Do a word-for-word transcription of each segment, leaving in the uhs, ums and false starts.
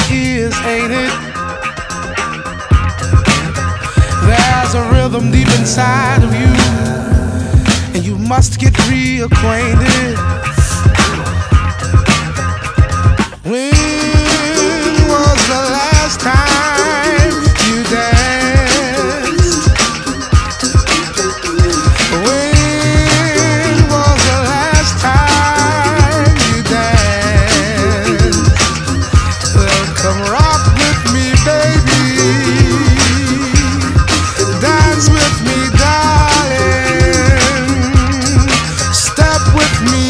is, ain't it? There's a rhythm deep inside of you, and you must get reacquainted. When was the last time you danced? When was the last time you danced? Well, come rock with me, baby. Dance with me, darling. Step with me,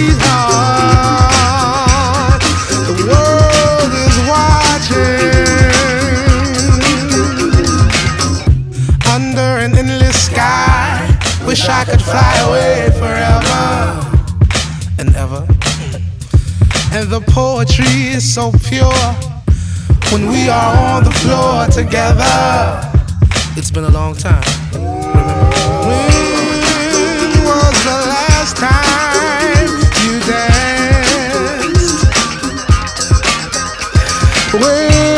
sweetheart. The world is watching. Under an endless sky, wish I could fly away forever and ever. And the poetry is so pure when we are on the floor together. It's been a long time. Remember? When was the last time you danced? When